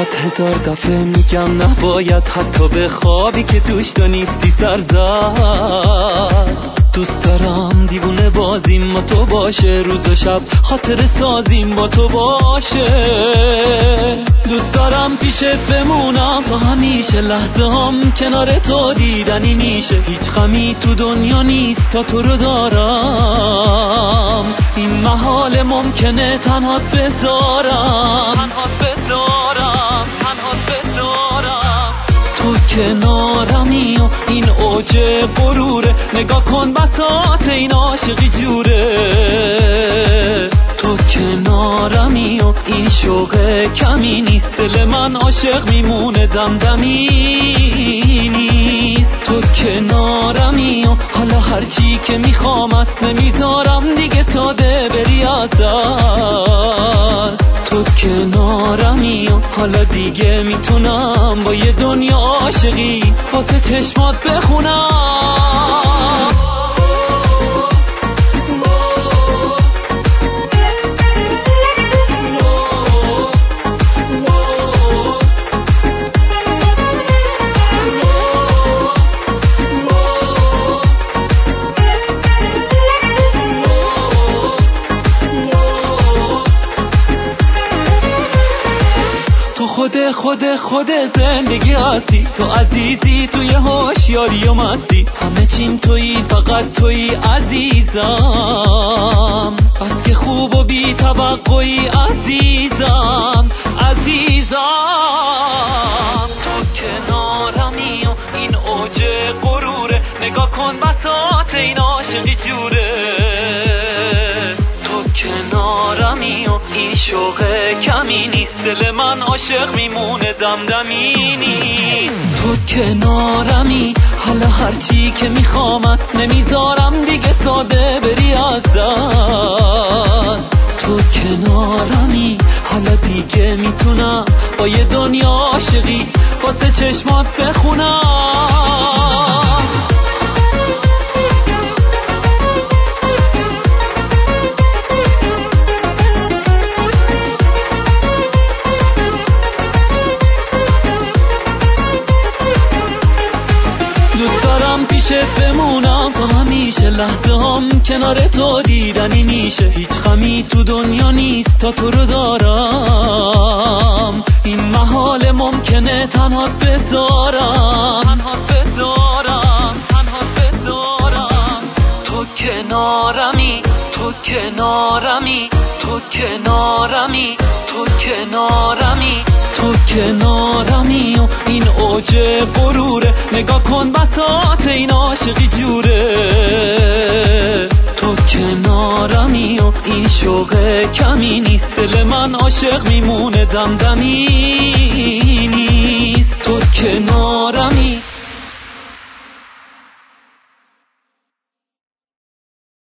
1000 دفعه میگم نباید حتی به خوابی که توش تو نیستی سر زد. دوست دارم دیوونه بازیم با تو باشه، روز و شب خاطر سازیم با تو باشه. دوست دارم پیشت بمونم تا همیشه، لحظه هم کنار تو دیدنی میشه. هیچ غمی تو دنیا نیست تا تو رو دارم، این محال ممکنه تنهات بذارم. تو کنارمی و این اوج غروره، نگاه کن بساط این عاشقی جوره. تو کنارمی و این شوق کمی نیست، دل من عاشق میمونه دمدمی نیست. تو کنارمی و حالا هرچی که میخوام است نمیذارم دیگه ساده بری از دست. تو کنارمی و حالا دیگه میتونم با یه دنیا عاشقی واسه چشمات بخونم. خود زندگی هستی، تو عزیزی توی هوشیاری و مستی، همه چیم تویی فقط تویی عزیزم. بس که خوب و بی توقعی عزیزم. تو کنارمی و این اوج غروره، نگاه کن بساط این عاشقی جوره. تو کنارمی و این شوق کمی نیست، دل من عاشق میمونه دمدمی نیست. تو کنارمی حالا هرچی که میخوام است نمیذارم دیگه ساده بری از دست. تو کنارمی حالا دیگه میتونم با یه دنیا عاشقی واسه چشمات بخونم. بمونم تا همیشه، لحظه هم کنار تو دیدنی میشه. هیچ غمی تو دنیا نیست تا تو رو دارم، این محال ممکنه تنهات بذارم. تو کنارمی، تو کنارمی، تو کنارمی، تو کنارمی، تو کنارمی و این اوج غروره، نگاه کن بساط این عاشقی جوره. تو کنارمی و این شوق کمی نیست، دل من عاشق میمونه دمدمی نیست. تو کنارمی.